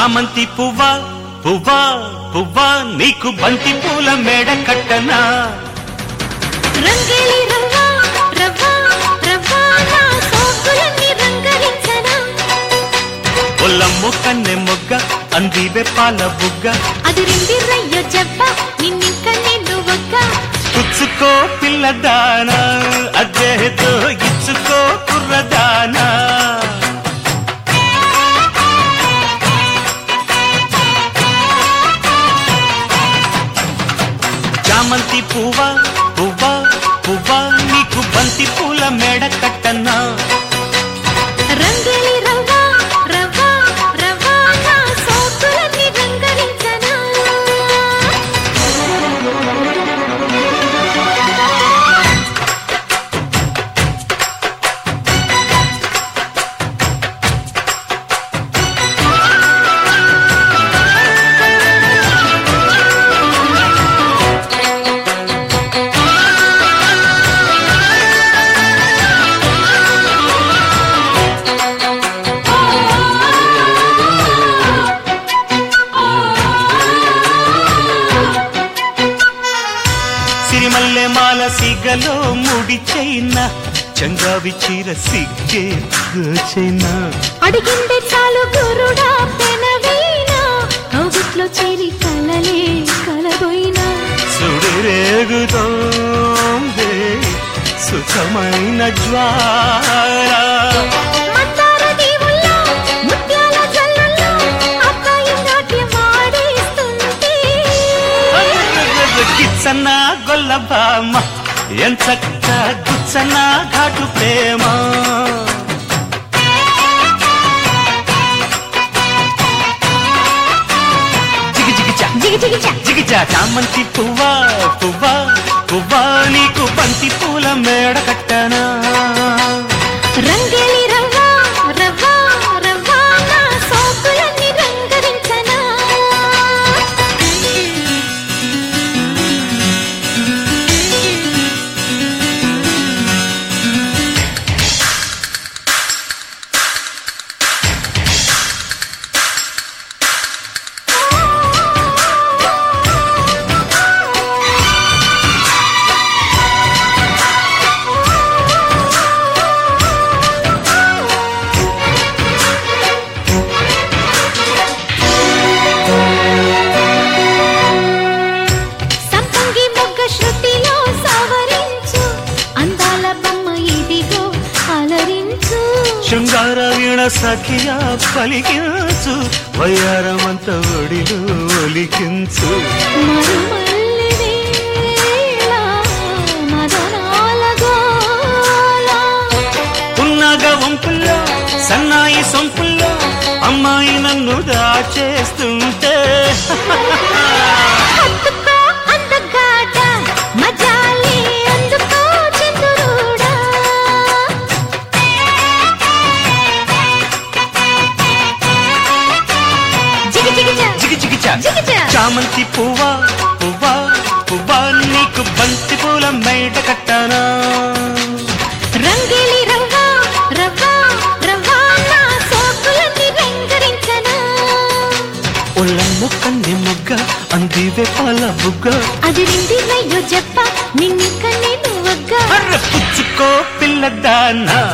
చామంతి పువ్వా పువ్వా పువ్వా నీకు బంతి పూల మేడ కట్టనా రంగేలి రవ్వా రవ్వా రవ్వా నా సోకులన్నీ రంగరించనా ఒల్లమ్ము కన్నె మొగ్గ అందివే పాల బుగ్గ అది రిండి రయ్యో జబ్బ నిన్నింక నేను ఒక్క పుచ్చుకో పిల్లదానా అదేదో ఇచ్చుకో కుర్రదానా చామంతి పువ్వా పువ్వా పువ్వా నీకు బంతి పూల మేడ కట్టనా రంగేలి రవ్వా రవ్వా రవ్వా నా సోకులన్నీ రంగరించనా సిరిమల్లె మాల సిగలో ముడి చైనా చంగావి చీర సిగ్గే చైనా అడిగిందే చాలు గురుడా పెనవీనా కౌగిట్లో చేరి కలలే కలబోయినా సుడిరేగుతోందే సుఖమైన జ్వాల మందార దీవుల్లో ముత్యాల జల్లుల్లో అబ్బాయి నాట్యం ఆడేస్తుంటే గిచ్చన్న గొల్లబామ ఎంచక్క గుచ్చన్న ఘాటు ప్రేమ జిగిజిగిచా జిగిజా చామంతి పువ్వా పువ్వా పువ్వా నీకు బంతి పూల మేడ కట్టనా రంగేలి రవ్వా రవ్వా రవ్వా నా సోకులన్నీ రంగరించనా సంపంగి మొగ్గ శృతిలో సవరించు అందాల బొమ్మ ఇదిగో అలరించు శృంగార వీణ సఖియా పలికించు వయ్యారమంత ఒడిలో ఒలికించు మరుమల్లి వేళ మదనాల గోల ఉన్నాగ వంపుల్లో సన్నాయి సొంపుల్లో అమ్మాయి నన్ను దాచేస్తుంటే హత్తుకో అందగాడ మజాలి అందుకో చంద్రుడా జిగిజిగిచా జిగిజిగిచా జిగిజా చామంతి పువ్వా పువ్వా పువ్వా నీకు బంతి పూల మేడ కట్టనా రంగేలి రవ్వా రవ్వా రవ్వా నా సోకులన్నీ రంగరించనా ఒళ్ళమ్ము కన్నె మొగ్గ అందివే పాల బుగ్గ అది రిండి రయ్యో జప్ప నిన్నిక నేను ఒక్క అర్ర పుచ్చుకో పిల్లదానా